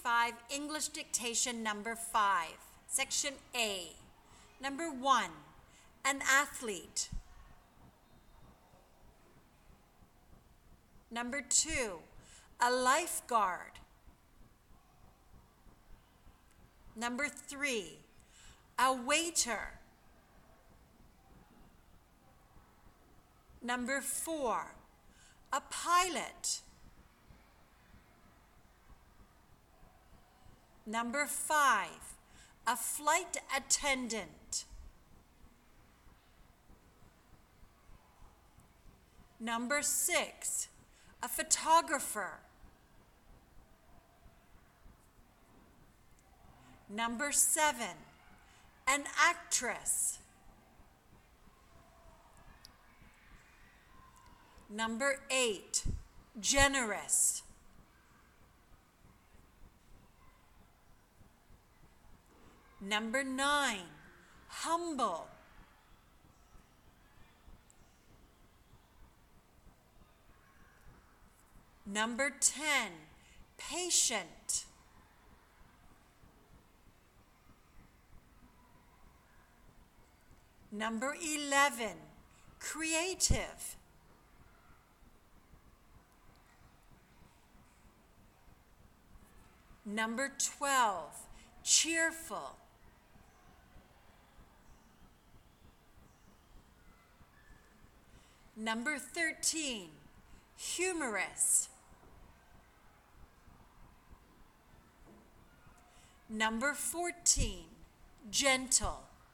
5, English dictation number 5, section A. Number 1, an athlete. Number 2, a lifeguard. Number 3, a waiter. Number 4, a pilot. Number 5, a flight attendant. Number 6, a photographer. Number 7, an actress. Number 8, generous. Number 9, humble. Number 10, patient. Number 11, creative. Number 12, cheerful. Number 13, humorous. Number 14, gentle.